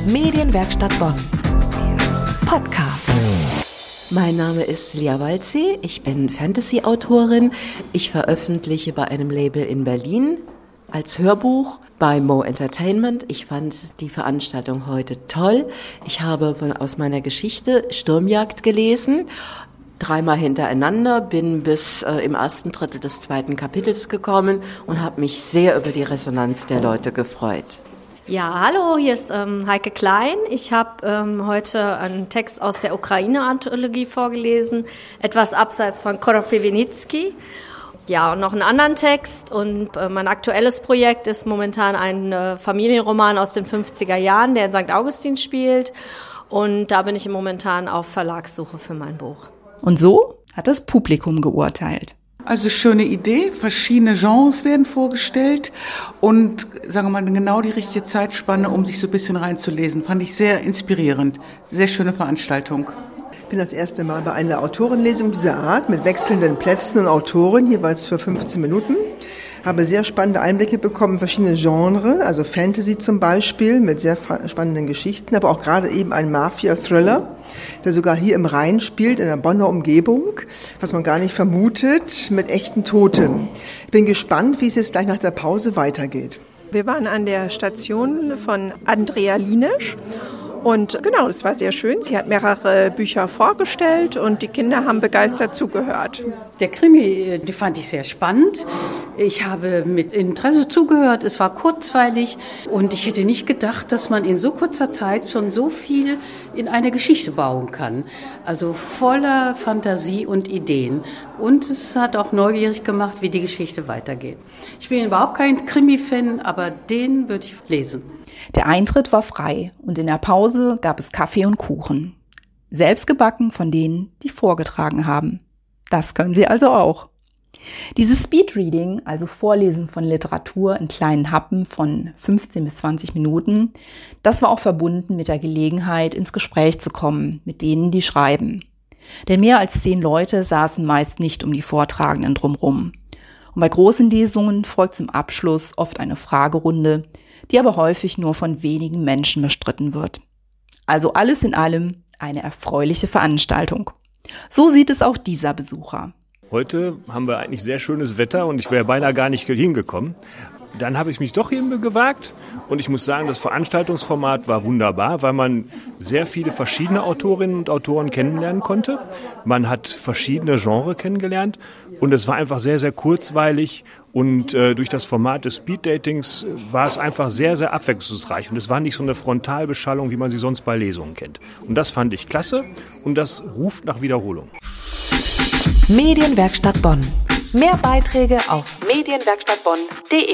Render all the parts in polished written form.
Medienwerkstatt Bonn. Podcast. Mein Name ist Lia Waldsee, ich bin Fantasy-Autorin. Ich veröffentliche bei einem Label in Berlin als Hörbuch bei Mo Entertainment. Ich fand die Veranstaltung heute toll. Ich habe aus meiner Geschichte Sturmjagd gelesen, 3-mal hintereinander, bin bis im ersten Drittel des 2. Kapitels gekommen und habe mich sehr über die Resonanz der Leute gefreut. Ja, hallo, hier ist Heike Klein. Ich habe heute einen Text aus der Ukraine-Anthologie vorgelesen, etwas abseits von Koropiewinicki. Ja, und noch einen anderen Text. Und mein aktuelles Projekt ist momentan ein Familienroman aus den 50er Jahren, der in St. Augustin spielt. Und da bin ich momentan auf Verlagssuche für mein Buch. Und so hat das Publikum geurteilt. Also schöne Idee, verschiedene Genres werden vorgestellt und, sagen wir mal, genau die richtige Zeitspanne, um sich so ein bisschen reinzulesen. Fand ich sehr inspirierend. Sehr schöne Veranstaltung. Ich bin das erste Mal bei einer Autorenlesung dieser Art mit wechselnden Plätzen und Autoren, jeweils für 15 Minuten. Habe sehr spannende Einblicke bekommen in verschiedene Genres, also Fantasy zum Beispiel mit sehr spannenden Geschichten, aber auch gerade eben ein Mafia-Thriller, der sogar hier im Rhein spielt, in der Bonner Umgebung, was man gar nicht vermutet, mit echten Toten. Ich bin gespannt, wie es jetzt gleich nach der Pause weitergeht. Wir waren an der Station von Andrea Linesch. Und genau, es war sehr schön. Sie hat mehrere Bücher vorgestellt und die Kinder haben begeistert zugehört. Der Krimi, die fand ich sehr spannend. Ich habe mit Interesse zugehört. Es war kurzweilig und ich hätte nicht gedacht, dass man in so kurzer Zeit schon so viel in eine Geschichte bauen kann. Also voller Fantasie und Ideen. Und es hat auch neugierig gemacht, wie die Geschichte weitergeht. Ich bin überhaupt kein Krimi-Fan, aber den würde ich lesen. Der Eintritt war frei und in der Pause gab es Kaffee und Kuchen. Selbst gebacken von denen, die vorgetragen haben. Das können Sie also auch. Dieses Speedreading, also Vorlesen von Literatur in kleinen Happen von 15 bis 20 Minuten, das war auch verbunden mit der Gelegenheit, ins Gespräch zu kommen mit denen, die schreiben. Denn mehr als 10 Leute saßen meist nicht um die Vortragenden drumherum. Und bei großen Lesungen folgt zum Abschluss oft eine Fragerunde, die aber häufig nur von wenigen Menschen bestritten wird. Also alles in allem eine erfreuliche Veranstaltung. So sieht es auch dieser Besucher. Heute haben wir eigentlich sehr schönes Wetter und ich wäre beinahe gar nicht hingekommen. Dann habe ich mich doch hier gewagt und ich muss sagen, das Veranstaltungsformat war wunderbar, weil man sehr viele verschiedene Autorinnen und Autoren kennenlernen konnte. Man hat verschiedene Genres kennengelernt und es war einfach sehr, sehr kurzweilig und durch das Format des Speeddatings war es einfach sehr, sehr abwechslungsreich und es war nicht so eine Frontalbeschallung, wie man sie sonst bei Lesungen kennt. Und das fand ich klasse und das ruft nach Wiederholung. Medienwerkstatt Bonn. Mehr Beiträge auf medienwerkstattbonn.de.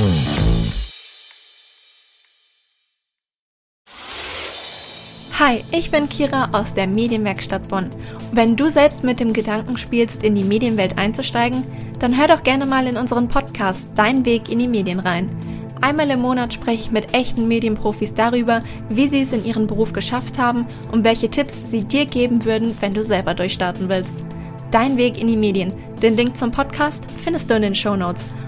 Hi, ich bin Kira aus der Medienwerkstatt Bonn. Wenn du selbst mit dem Gedanken spielst, in die Medienwelt einzusteigen, dann hör doch gerne mal in unseren Podcast Dein Weg in die Medien rein. Einmal im Monat spreche ich mit echten Medienprofis darüber, wie sie es in ihrem Beruf geschafft haben und welche Tipps sie dir geben würden, wenn du selber durchstarten willst. Dein Weg in die Medien. Den Link zum Podcast findest du in den Shownotes.